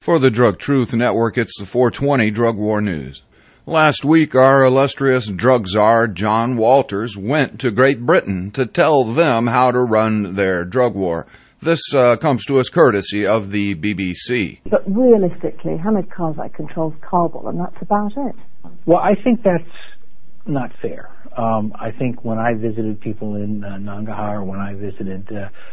For the Drug Truth Network, it's the 420 Drug War News. Last week, our illustrious drug czar, John Walters, went to Great Britain to tell them how to run their drug war. This comes to us courtesy of the BBC. But realistically, Hamid Karzai controls Kabul, and that's about it. Well, I think that's not fair. I think when I visited people in Nangarhar, when I visited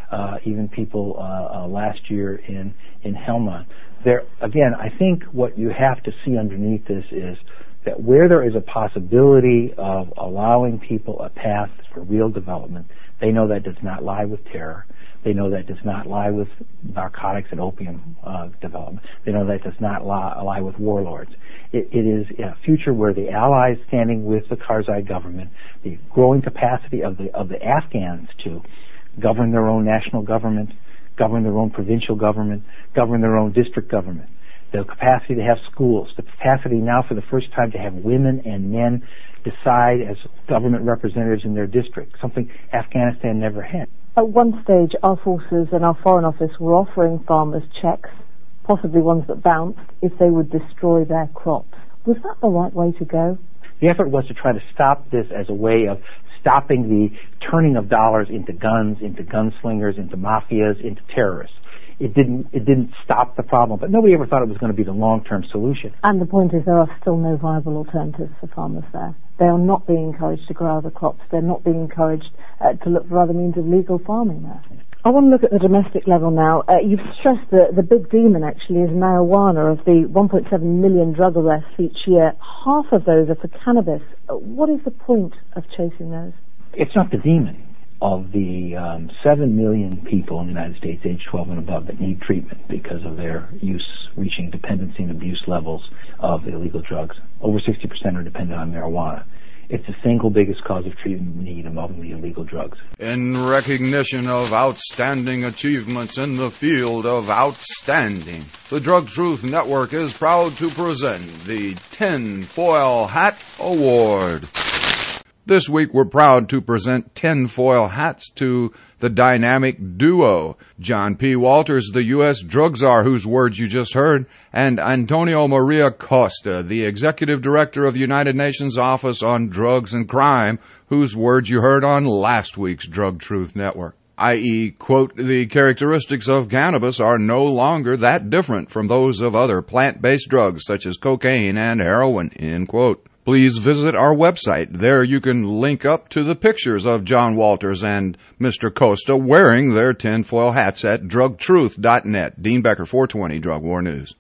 even people last year in Helmand, again, I think what you have to see underneath this is that where there is a possibility of allowing people a path for real development, they know that does not lie with terror. They know that does not lie with narcotics and opium development. They know that does not lie with warlords. It is a future where the Allies standing with the Karzai government, the growing capacity of the Afghans to govern their own national government, govern their own provincial government, govern their own district government, the capacity to have schools, the capacity now for the first time to have women and men decide as government representatives in their district, something Afghanistan never had. At one stage, our forces and our Foreign Office were offering farmers checks, possibly ones that bounced, if they would destroy their crops. Was that the right way to go? The effort was to try to stop this as a way of stopping the turning of dollars into guns, into gunslingers, into mafias, into terrorists. It didn't stop the problem, but nobody ever thought it was going to be the long-term solution. And the point is there are still no viable alternatives for farmers there. They are not being encouraged to grow other crops. They're not being encouraged to look for other means of legal farming there. I want to look at the domestic level now. You've stressed that the big demon actually is marijuana. Of the 1.7 million drug arrests each year, half of those are for cannabis. What is the point of chasing those? It's not the demon. Of the 7 million people in the United States age 12 and above that need treatment because of their use reaching dependency and abuse levels of illegal drugs, over 60% are dependent on marijuana. It's the single biggest cause of treatment need among the illegal drugs. In recognition of outstanding achievements in the field of outstanding, the Drug Truth Network is proud to present the Tinfoil Hat Award. This week, we're proud to present tinfoil hats to the dynamic duo, John P. Walters, the U.S. drug czar, whose words you just heard, and Antonio Maria Costa, the executive director of the United Nations Office on Drugs and Crime, whose words you heard on last week's Drug Truth Network. I.e., quote, the characteristics of cannabis are no longer that different from those of other plant-based drugs such as cocaine and heroin, end quote. Please visit our website. There you can link up to the pictures of John Walters and Mr. Costa wearing their tinfoil hats at drugtruth.net. Dean Becker, 420 Drug War News.